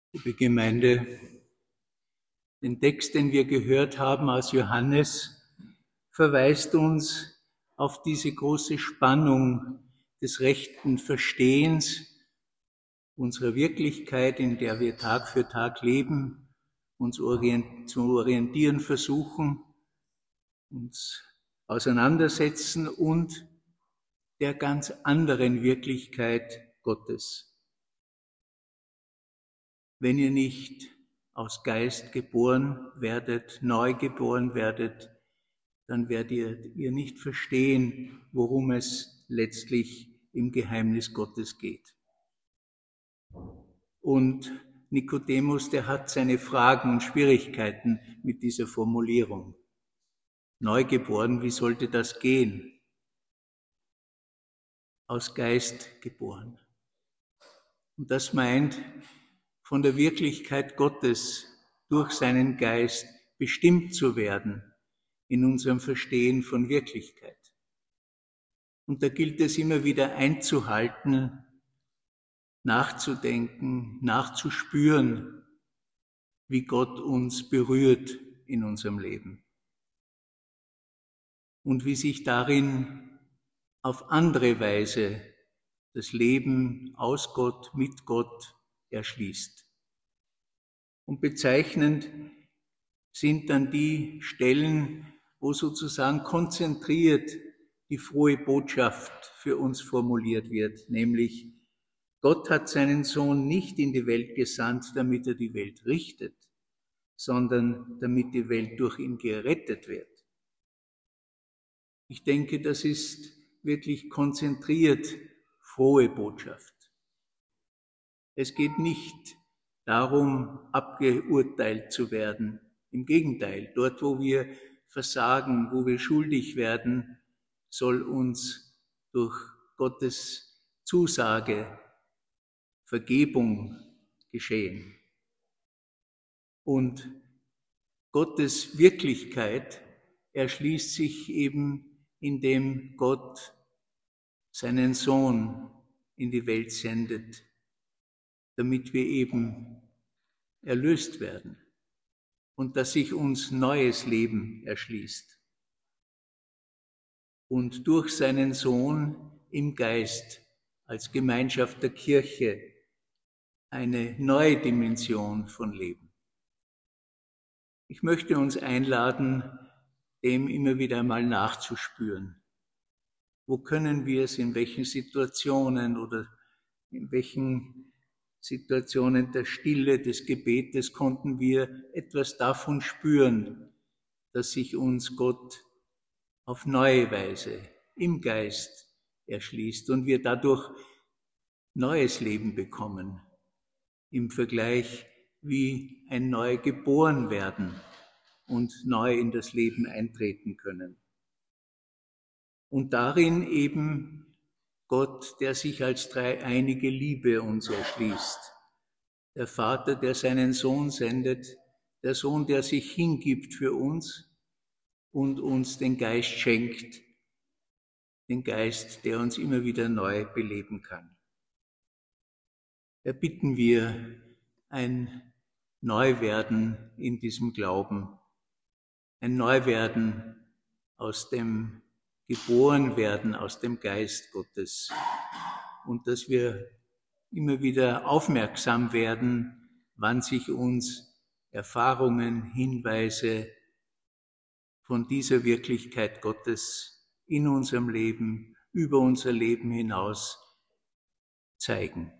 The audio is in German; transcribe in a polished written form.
Liebe Gemeinde, den Text, den wir gehört haben aus Johannes, verweist uns auf diese große Spannung des rechten Verstehens unserer Wirklichkeit, in der wir Tag für Tag leben, uns zu orientieren versuchen, uns auseinandersetzen und der ganz anderen Wirklichkeit Gottes. Wenn ihr nicht aus Geist geboren werdet, neu geboren werdet, dann werdet ihr nicht verstehen, worum es letztlich im Geheimnis Gottes geht. Und Nikodemus, der hat seine Fragen und Schwierigkeiten mit dieser Formulierung. Neugeboren, wie sollte das gehen? Aus Geist geboren. Und das meint, von der Wirklichkeit Gottes durch seinen Geist bestimmt zu werden in unserem Verstehen von Wirklichkeit. Und da gilt es immer wieder einzuhalten, nachzudenken, nachzuspüren, wie Gott uns berührt in unserem Leben und wie sich darin auf andere Weise das Leben aus Gott, mit Gott erschließt. Und bezeichnend sind dann die Stellen, wo sozusagen konzentriert die frohe Botschaft für uns formuliert wird, nämlich Gott hat seinen Sohn nicht in die Welt gesandt, damit er die Welt richtet, sondern damit die Welt durch ihn gerettet wird. Ich denke, das ist wirklich konzentriert frohe Botschaft. Es geht nicht darum, abgeurteilt zu werden. Im Gegenteil, dort, wo wir versagen, wo wir schuldig werden, soll uns durch Gottes Zusage Vergebung geschehen. Und Gottes Wirklichkeit erschließt sich eben, indem Gott seinen Sohn in die Welt sendet, damit wir eben erlöst werden und dass sich uns neues Leben erschließt. Und durch seinen Sohn im Geist als Gemeinschaft der Kirche eine neue Dimension von Leben. Ich möchte uns einladen, dem immer wieder einmal nachzuspüren. Wo können wir es, in welchen Situationen oder in welchen Situationen der Stille, des Gebetes konnten wir etwas davon spüren, dass sich uns Gott auf neue Weise im Geist erschließt und wir dadurch neues Leben bekommen, im Vergleich wie ein neu geboren werden und neu in das Leben eintreten können. Und darin eben Gott, der sich als dreieinige Liebe uns erschließt. Der Vater, der seinen Sohn sendet, der Sohn, der sich hingibt für uns und uns den Geist schenkt, den Geist, der uns immer wieder neu beleben kann. Erbitten wir ein Neuwerden in diesem Glauben, ein Neuwerden aus dem Geborenwerden aus dem Geist Gottes und dass wir immer wieder aufmerksam werden, wann sich uns Erfahrungen, Hinweise von dieser Wirklichkeit Gottes in unserem Leben, über unser Leben hinaus zeigen.